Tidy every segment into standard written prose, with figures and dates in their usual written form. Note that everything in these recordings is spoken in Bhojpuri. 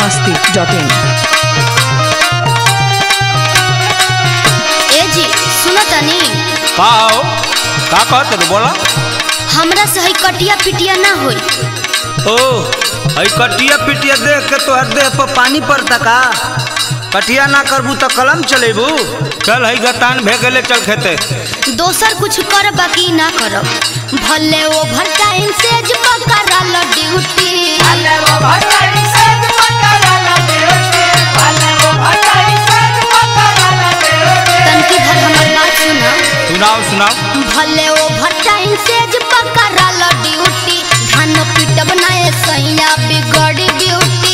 masti.in। ए जी सुनो तनी का हो का कहत तू बोला। हमरा से हई कटिया पिटिया ना होई। ओ हई कटिया पिटिया देख के तोहर देह पर पानी पड़ता का। कटिया ना करबू तो कलम चलेबू। चल हई गतान भेगले चल खेते। दोसर कुछ कर बाकी ना करब। भले ओवर टाइम से ज पकड़ल ड्यूटी। तनकी भर हमर बात सुना। सुनाओ सुनाओ। भले ओवर टाइम से ज पकड़ल ड्यूटी। धान पिटब ना सैया बिगड़ी ब्यूटी।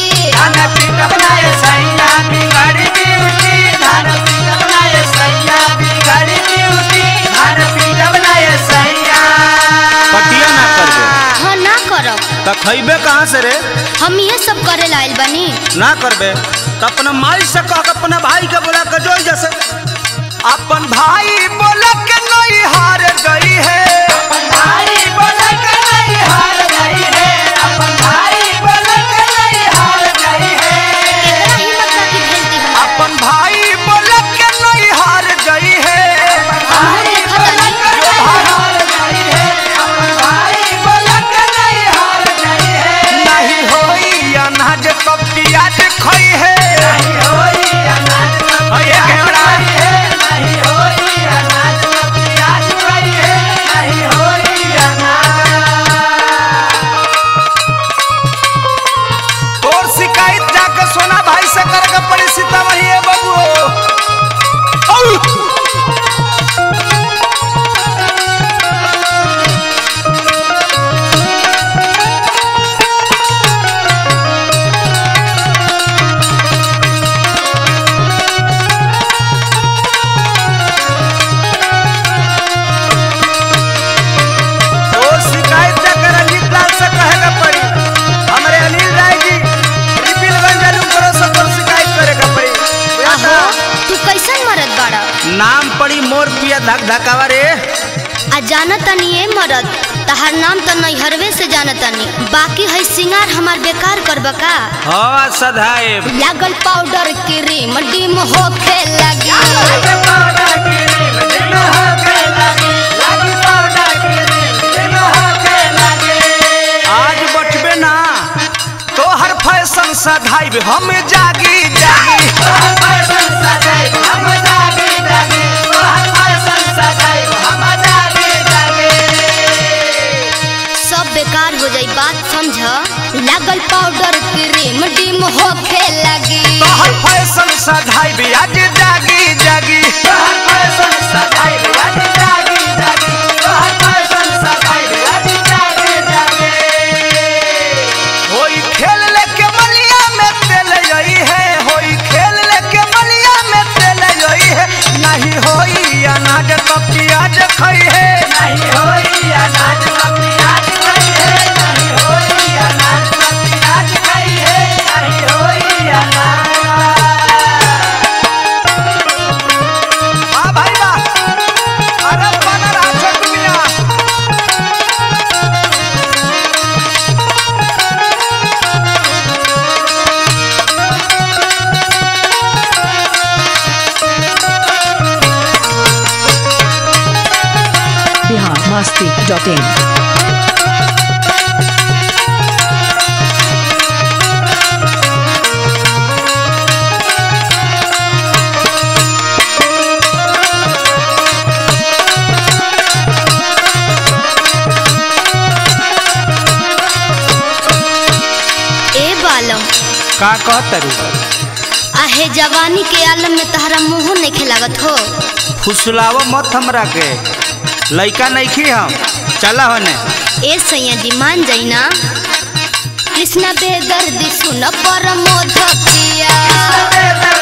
कटिया ना करबे हाँ ना करब। त खइबे कहाँ से रे। हम ये सब करे लाइल बनी। ना करबे तो अपना माई से कह के अपना भाई के बोला के जोई जैसे। अपन भाई बोला के नहीं हार गई है। अपन भाई बोला के नहीं हार गई है। अपन भाई बोला के नहीं हार गई है। केकरा हिम्मत बाकी भेजती हम। अपन भाई बोला के नहीं हार गई है। हमहू देखत तनी। हार गई है। अपन भाई बोला के नहीं हार गई है। नहीं होई अनाज कब प्याज खोई है। नहीं होई अनाज कब प्याज खोई है। नहीं होई अनाज कब प्याज खोई है। नहीं होई अनाज। तोर शिकायत जाके सोना भाई से करके पड़ी सीतामढ़ी है बाबू। और शिकायत जाकर अजीत लाल से कहेगा पड़ी। हमारे अनिल राय जी रिपिलगंज आलू करो सब पर शिकायत करेगा पड़ी। आहो तू कैसन मरद बाड़ा। नाम पड़ी मोर पिया धक धकावा रे। आ जानत तनी ए मरद तहार नाम तो नैहरवे से जानत तनी। बाकी है सिंगार हमार बेकार करब का। हाँ सधाए लागल पाउडर क्रीम डिम होखे लगी। आज बचबे ना तो हर फैशन सधाइब हम जागी जागी। सब बेकार हो जाई बात समझ। लागल पाउडर क्रीम डिम होखे लगी। तो हर फैशन सधाइब आज जागी जागी। होई खेल लेके मलिया में तेल यही है। होई खेल लेके मलिया में तेल यही है। नहीं होई अनाज का प्याज खई है। नहीं होई अनाज का प्याज खई है। नहीं होई अनाज का प्याज खई है। नहीं होई अनाज। वाह भाई वाह। अरे बना रहा छोटू मियां। बिहार masti.in। ए बालम का कहत रू। आहे जवानी के आलम में तहरा मुंह नहीं खिलागत हो। फुसलाव मत हमरा के। लइका नइखी हम। चला होने। ए सैया जी मान जाई ना। कृष्णा बेदर्दी सुन परमोध पिया।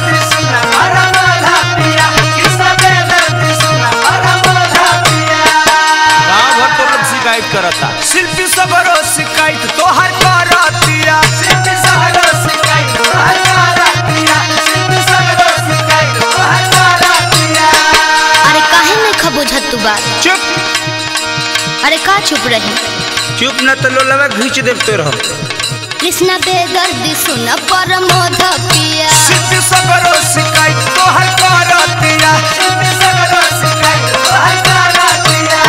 गाँव भर तो लोग शिकायत करता। शिल्पी सबरो शिकायत तोहर करतिया। शिल्पी सबरो शिकायत तोहर करतिया। शिल्पी सबरो शिकायत तोहर करतिया। अरे काहे नहीं खबुझत तू बात। चुप। अरे का चुप रही। चुप न तो लोलवा घींच देव तो रहो। कृष्णा बेदर्दी सुन प्रमोद पिया सिद्ध सगरो शिकायत तोहर करतिया सिद्ध सगरो शिकायत तोहर करतिया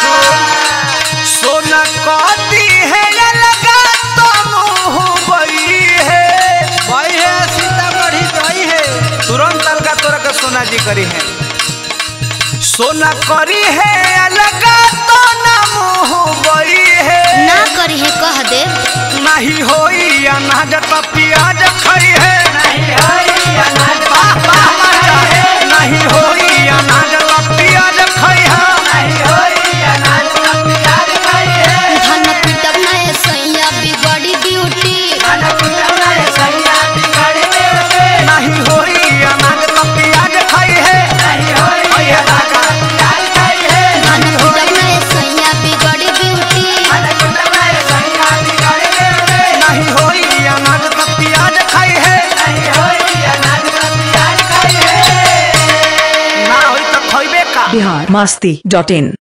सोना कहती है या लगा तो मुँह बई है सीतामढ़ी गई है तुरंत अलगा तोरा के सोना जी करी है सोना करी है या लगा तो ना मुँह बई है ना करी है कह दे नहीं होई अनाज तो प्याज खई है नहीं होई अनाज नहीं होई अनाज तो प्याज खई है नहीं होई अनाज तो प्याज खई है धन पिटब ना सैया बिगड़ी ब्यूटी धन पिटब ना सैया बिगड़ी ब्यूटी नहीं होई अनाज तो प्याज खई है नहीं होई अनाज तो प्याज खई है धन पिटब ना सैया बिगड़ी ब्यूटी धन पिटब ना सैया बिगड़ी ब्यूटी नहीं होई अनाज तो प्याज खाई है नहीं होई अनाज तो प्याज खाई है ना होई तो खइबे का बिहार मस्ती.in